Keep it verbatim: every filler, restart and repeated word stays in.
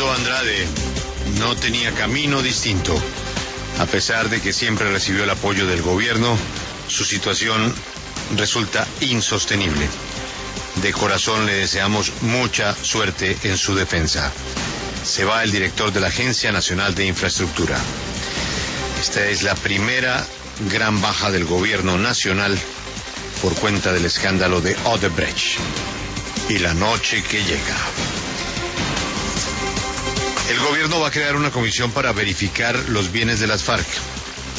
Fernando Andrade no tenía camino distinto. A pesar de que siempre recibió el apoyo del gobierno, su situación resulta insostenible. De corazón le deseamos mucha suerte en su defensa. Se va el director de la Agencia Nacional de Infraestructura. Esta es la primera gran baja del gobierno nacional por cuenta del escándalo de Odebrecht. Y la noche que llega. El gobierno va a crear una comisión para verificar los bienes de las FARC.